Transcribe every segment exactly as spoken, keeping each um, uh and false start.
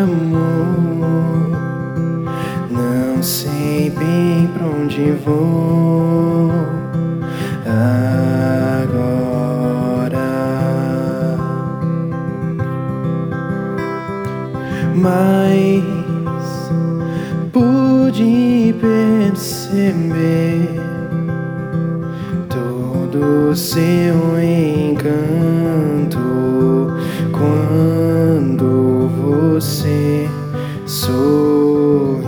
amor. Não sei bem pra onde vou agora, mas pude perceber todo o seu encanto quando você sorriu.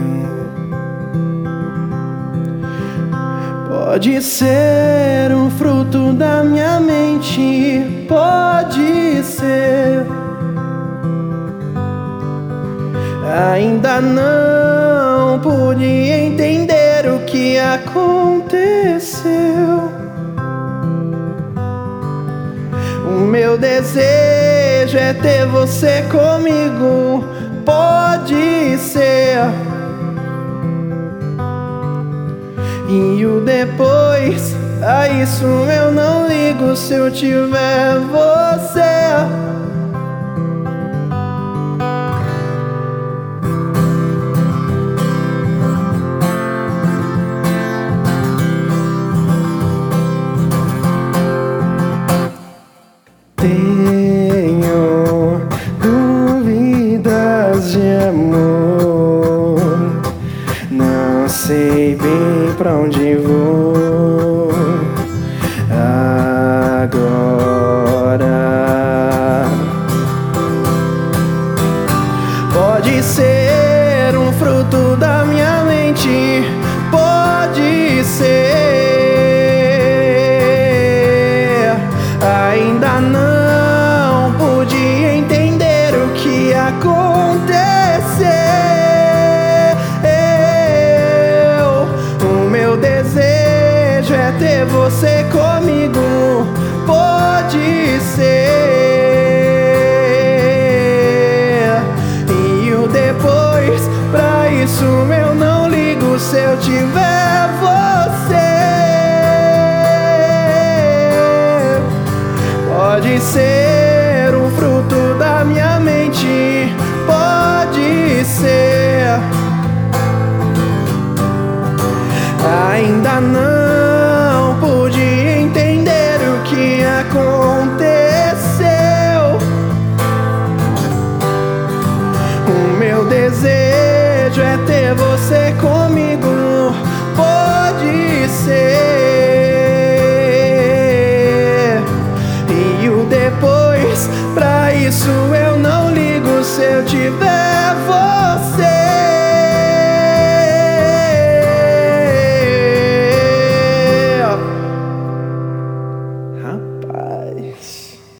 Pode ser um fruto da minha mente, pode ser. Ainda não pude entender o que aconteceu. O meu desejo é ter você comigo, pode ser. E o depois, a isso eu não ligo se eu tiver você. Tenho dúvidas de amor, não sei bem pra onde vou agora. Pode ser um fruto da minha mente, pode ser. Ainda não pude entender o que aconteceu. O meu desejo é ter você comigo, pode ser. E o depois, pra isso eu não ligo se eu tiver você. Pode ser um fruto da minha mente, pode ser. Ainda não pude entender o que aconteceu. O meu desejo é ter você comigo, pode ser. E o depois, pra isso eu não ligo se eu tiver você.